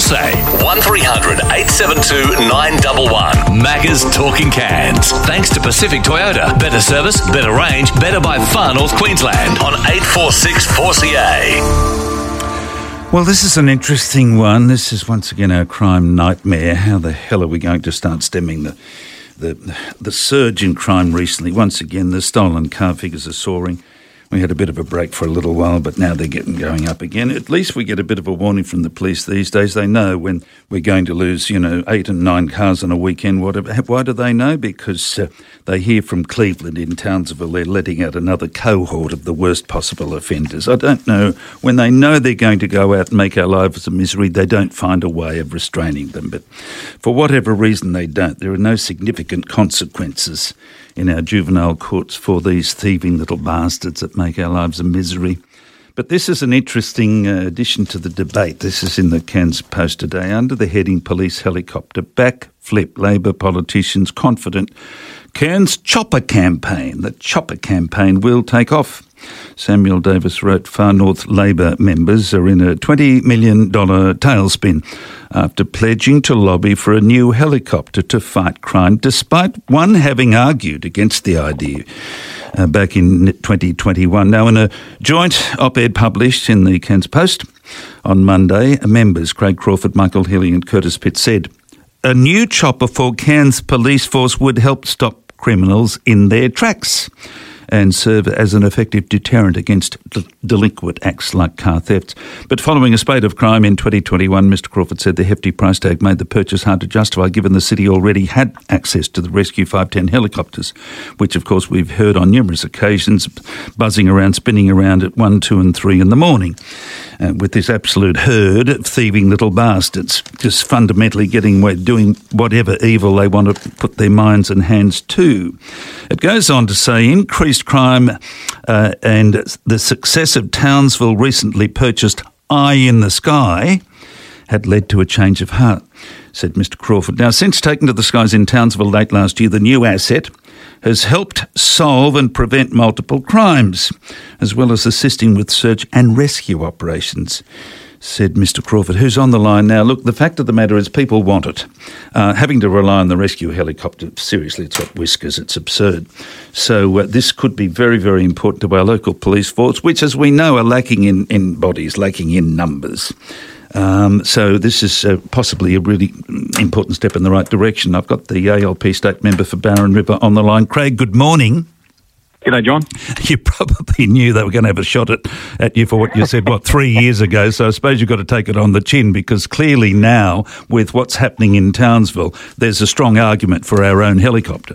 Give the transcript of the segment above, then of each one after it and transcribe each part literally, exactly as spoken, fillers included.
say. one three hundred eight seven two nine one one. Macca's Talking Cans. Thanks to Pacific Toyota. Better service, better range, better by far North Queensland on eight four six four C A. Well, this is an interesting one. This is once again our crime nightmare. How the hell are we going to start stemming the the, the surge in crime recently? Once again, the stolen car figures are soaring. We had a bit of a break for a little while, but now they're getting going up again. At least we get a bit of a warning from the police these days. They know when we're going to lose, you know, eight and nine cars on a weekend. Whatever. Why do they know? Because uh, they hear from Cleveland in Townsville they're letting out another cohort of the worst possible offenders. I don't know. When they know they're going to go out and make our lives a misery, they don't find a way of restraining them. But for whatever reason they don't, there are no significant consequences in our juvenile courts for these thieving little bastards that make our lives a misery. But this is an interesting uh, addition to the debate. This is in the Cairns Post today. Under the heading Police Helicopter Backflip, Labor politicians confident Cairns Chopper Campaign. The Chopper Campaign will take off. Samuel Davis wrote Far North Labor members are in a twenty million dollars tailspin after pledging to lobby for a new helicopter to fight crime, despite one having argued against the idea uh, back in twenty twenty-one. Now, in a joint op-ed published in the Cairns Post on Monday, members Craig Crawford, Michael Healy and Curtis Pitt said a new chopper for Cairns Police Force would help stop criminals in their tracks and serve as an effective deterrent against de- delinquent acts like car thefts. But following a spate of crime in twenty twenty-one, Mister Crawford said the hefty price tag made the purchase hard to justify given the city already had access to the Rescue five ten helicopters, which of course we've heard on numerous occasions buzzing around, spinning around at one, two and three in the morning. Uh, with this absolute herd of thieving little bastards, just fundamentally getting away, doing whatever evil they want to put their minds and hands to. It goes on to say increased crime uh, and the success of Townsville recently purchased Eye in the Sky had led to a change of heart, said Mister Crawford. Now, since taken to the skies in Townsville late last year, the new asset has helped solve and prevent multiple crimes, as well as assisting with search and rescue operations, said Mister Crawford, who's on the line now. Look, the fact of the matter is people want it. Uh, having to rely on the rescue helicopter, seriously, it's got whiskers, it's absurd. So uh, this could be very, very important to our local police force, which, as we know, are lacking in, in bodies, lacking in numbers. Um, so this is uh, possibly a really important step in the right direction. I've got the A L P state member for Barron River on the line. Craig, good morning. G'day, John. You probably knew they were going to have a shot at, at you for what you said, what, three years ago. So I suppose you've got to take it on the chin because clearly now, with what's happening in Townsville, there's a strong argument for our own helicopter.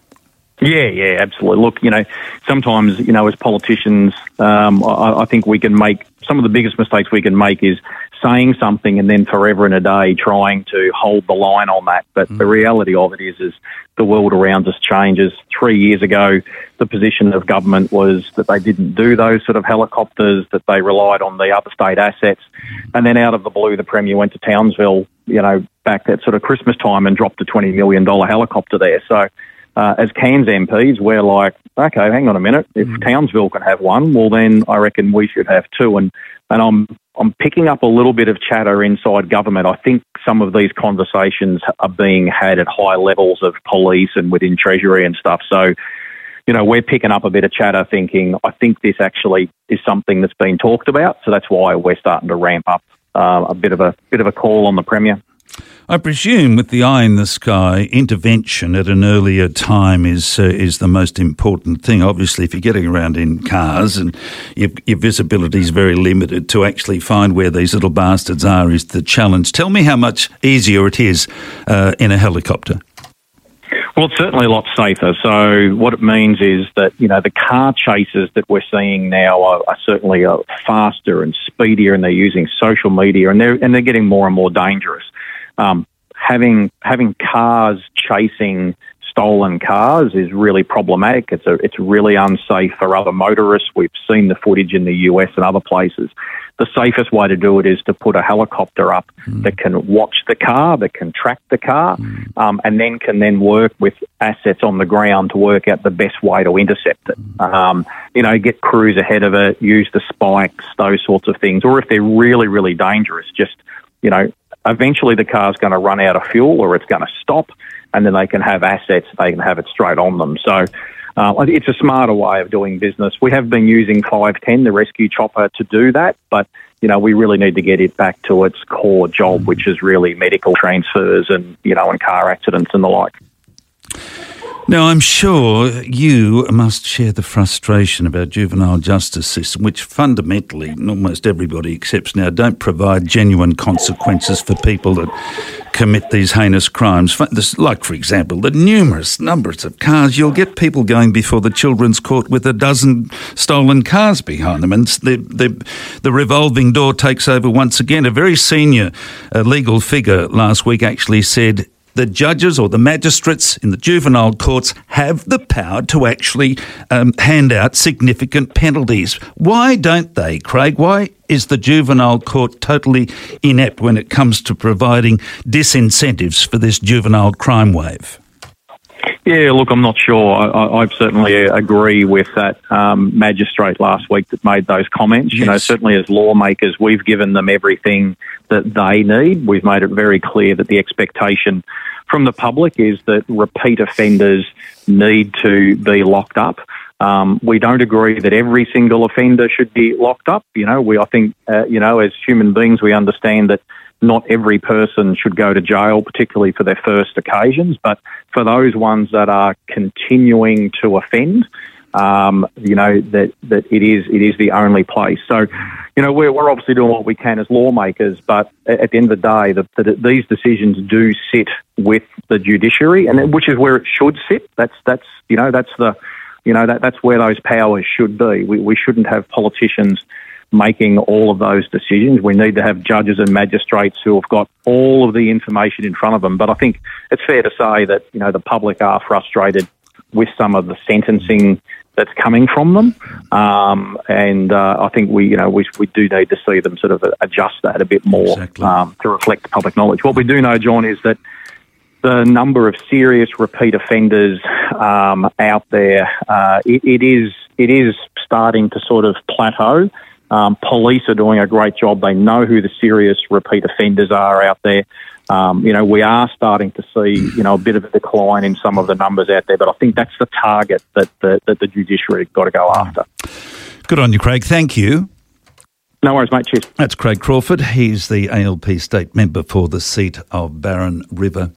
Yeah, yeah, absolutely. Look, you know, sometimes, you know, as politicians, um, I, I think we can make, some of the biggest mistakes we can make is saying something and then forever and a day trying to hold the line on that. But mm. the reality of it is, is the world around us changes. Three years ago, the position of government was that they didn't do those sort of helicopters, that they relied on the other state assets. And then out of the blue, the Premier went to Townsville, you know, back at sort of Christmas time and dropped a twenty million dollars helicopter there. So uh, as Cairns M Ps, we're like, okay, hang on a minute. If mm. Townsville can have one, well, then I reckon we should have two. And, and I'm I'm picking up a little bit of chatter inside government. I think some of these conversations are being had at high levels of police and within Treasury and stuff. So, you know, we're picking up a bit of chatter thinking, I think this actually is something that's been talked about. So that's why we're starting to ramp up uh, a bit of a bit of a call on the Premier. I presume with the eye in the sky, intervention at an earlier time is uh, is the most important thing. Obviously, if you're getting around in cars and your, your visibility is very limited, to actually find where these little bastards are is the challenge. Tell me how much easier it is uh, in a helicopter. Well, it's certainly a lot safer. So what it means is that, you know, the car chases that we're seeing now are, are certainly uh, faster and speedier, and they're using social media, and they're and they're getting more and more dangerous. Um, having having cars chasing stolen cars is really problematic. It's a, it's really unsafe for other motorists. We've seen the footage in the U S and other places. The safest way to do it is to put a helicopter up mm. that can watch the car, that can track the car, mm. um, and then can then work with assets on the ground to work out the best way to intercept it. Mm. Um, you know, get crews ahead of it, use the spikes, those sorts of things. Or if they're really, really dangerous, just, you know, eventually the car's going to run out of fuel or it's going to stop, and then they can have assets, they can have it straight on them. So uh, it's a smarter way of doing business. We have been using five ten, the rescue chopper, to do that, but you know, we really need to get it back to its core job, which is really medical transfers and, you know, and car accidents and the like. Now, I'm sure you must share the frustration about juvenile justice system, which fundamentally, almost everybody accepts now, don't provide genuine consequences for people that commit these heinous crimes. Like, for example, the numerous numbers of cars. You'll get people going before the children's court with a dozen stolen cars behind them, and the the, the revolving door takes over once again. A very senior uh, legal figure last week actually said the judges or the magistrates in the juvenile courts have the power to actually um, hand out significant penalties. Why don't they, Craig? Why is the juvenile court totally inept when it comes to providing disincentives for this juvenile crime wave? Yeah, look, I'm not sure. I, I, I certainly agree with that um, magistrate last week that made those comments. Yes. You know, certainly as lawmakers, we've given them everything that they need. We've made it very clear that the expectation from the public is that repeat offenders need to be locked up. Um, we don't agree that every single offender should be locked up. You know, we I think, uh, you know, as human beings, we understand that not every person should go to jail, particularly for their first occasions, but for those ones that are continuing to offend, um, you know, that, that it is it is the only place. So, you know, we're, we're obviously doing what we can as lawmakers, but at the end of the day, the, the, these decisions do sit with the judiciary, and which is where it should sit. That's that's you know that's the you know that that's where those powers should be. We we shouldn't have politicians making all of those decisions. We need to have judges and magistrates who have got all of the information in front of them. But I think it's fair to say that, you know, the public are frustrated with some of the sentencing that's coming from them. Um, and uh, I think we, you know, we, we do need to see them sort of adjust that a bit more exactly. um, to reflect public knowledge. What we do know, John, is that the number of serious repeat offenders um, out there, uh, it, it is it is starting to sort of plateau. Um, police are doing a great job. They know who the serious repeat offenders are out there. Um, you know, we are starting to see, you know, a bit of a decline in some of the numbers out there, but I think that's the target that the, that the judiciary got to go after. Good on you, Craig. Thank you. No worries, mate. Cheers. That's Craig Crawford. He's the A L P state member for the seat of Barron River